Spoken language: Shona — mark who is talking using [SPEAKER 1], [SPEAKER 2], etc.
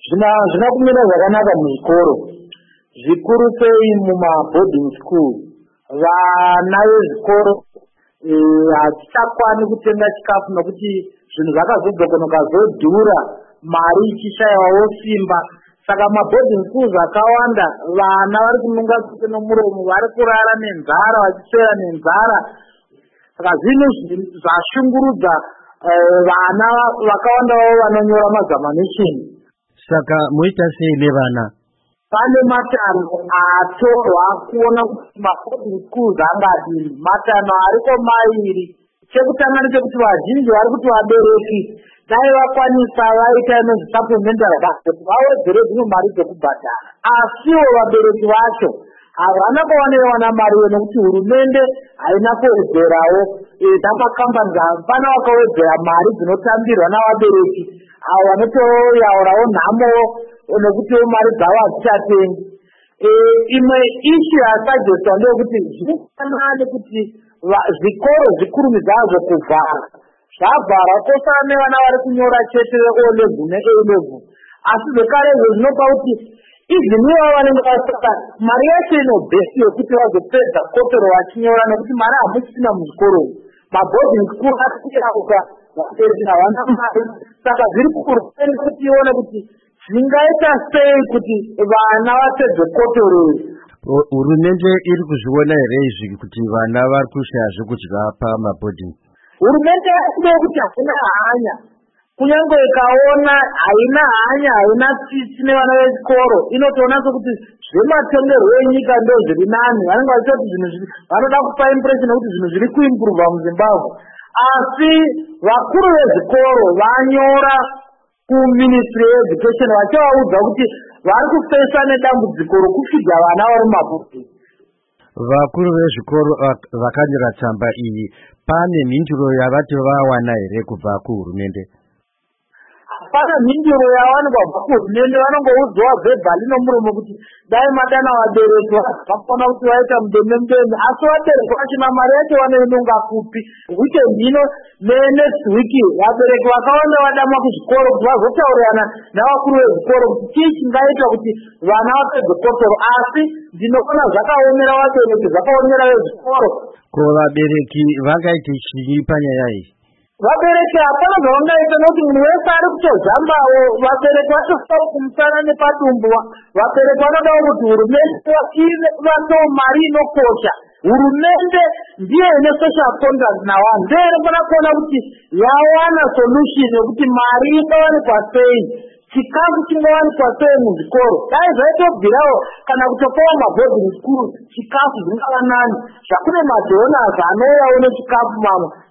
[SPEAKER 1] Zvina kumira zvakanaka muzvikoro, zvikuru sei mumaboarding school. Vana vezvikoro hatichakwani kutenga chikafu nokuti zvinhu zvakazodzokonoka zodhura, mari ichishayawo simba. Saka maboarding schools akawanda vana vari kunonga kuite nomuromo, vari kurara nenzara, vachiswera nenzara. Saka zvinhu zvashungurudza vana vakawanda vanonyora mazamanisheni.
[SPEAKER 2] Saka muita sei nevana?
[SPEAKER 1] Pane matanho atorwa kuona kuti maboarding schools angadini. Matanho ariko mairi. Chekutanga ndechekuti vazhinji vari kuti vabereki dai vakwanisa vaita inonzi supplementary budget vawedzere dzimwe mari dzekubhadhara, asiwo vabereki vacho havana kuwana mari nekuti hurumende haina kuwedzerawo. Namakambani hapana wakawedzera mari dzinotambirwa navabereki avo vanotoyaurawo nhamo nekuti mari dzavo hadzichatengi. Imwe ishu yasagestwa ndeyekuti zvinofanira nekuti zvikoro zvikuru zvazvo kuvhara zvavhara kosara nevana vari kunyora chete O-level ne-A-level, asi zvekarezvo zvinopa kuti izviniwo vanenge vasaka mari yacho inobhesi yekuti vazopedza kopero vachinyora nekuti mari hamusisina muzvikoro. Maboarding school asiyauka vabereki havana mari, saka zviri kuhurumende kuti ione kuti zvingaita sei kuti vana vapedze kopero.
[SPEAKER 2] Hurumende iri kuzviona here izvi kuti vana vari kushaya zvekudya pamaboarding?
[SPEAKER 1] Hurumende yakude kuti haina hanya, kunyange ikaona haina hanya, haina tsitsi nevana vechikoro, inotoona sokuti zvematongerwo enyika ndo zviri nani. Vanenge vachiti zvinhu vanoda kupa impression kuti zvinhu zviri kuimprova muZimbabwe, asi vakuru vezvikoro vanyora kuministry yeeducation vachivaudza kuti vari kufesa nedambudziko rokufidha vana vari mumaboarding.
[SPEAKER 2] Vakuru vezvikoro vakanyora tsamba iyi, pane mhinduro yavati vawana here kubva kuhurumende? Hapana
[SPEAKER 1] mhinduro yawanikwa kubva kuhurumende. Vanongoudzwa bhebhali nomuromo kuti dai madana vabereki vakona kuti vaita mudembe, asi vabereki vachina mari yacho vanoinonga kupi. Weekend ino nenext week vabereki vakawanda vadamwa kuzvikoro kuti vazotaurirana navakuru vezvikoro kuti chii chingaita kuti vana vapedze kopero, asi ndinoona zvakaomera vabereki, zvakaomera vezvikoro.
[SPEAKER 2] Ko vabereki vangaite chii panyaya iyi?
[SPEAKER 1] Vabereki hapana zvavangaita nokuti munhu wese ari kutozambawo. Vabereki vachosara kumusana nepadumbu. Vabereki vanodawo kuti hurumende ivapewo mari inokosha. Hurumende ndiyo ine social contract navanhu, ndiyo inofana kuona kuti yawana solution yokuti mari ingawanikwa sei, chikafu chingawanikwa sei muzvikoro. Dai zvaitobvirawo kana kutopawo maboarding school chikafu zvingava nani, zvakune madonors anouyawo nechikafu mamwe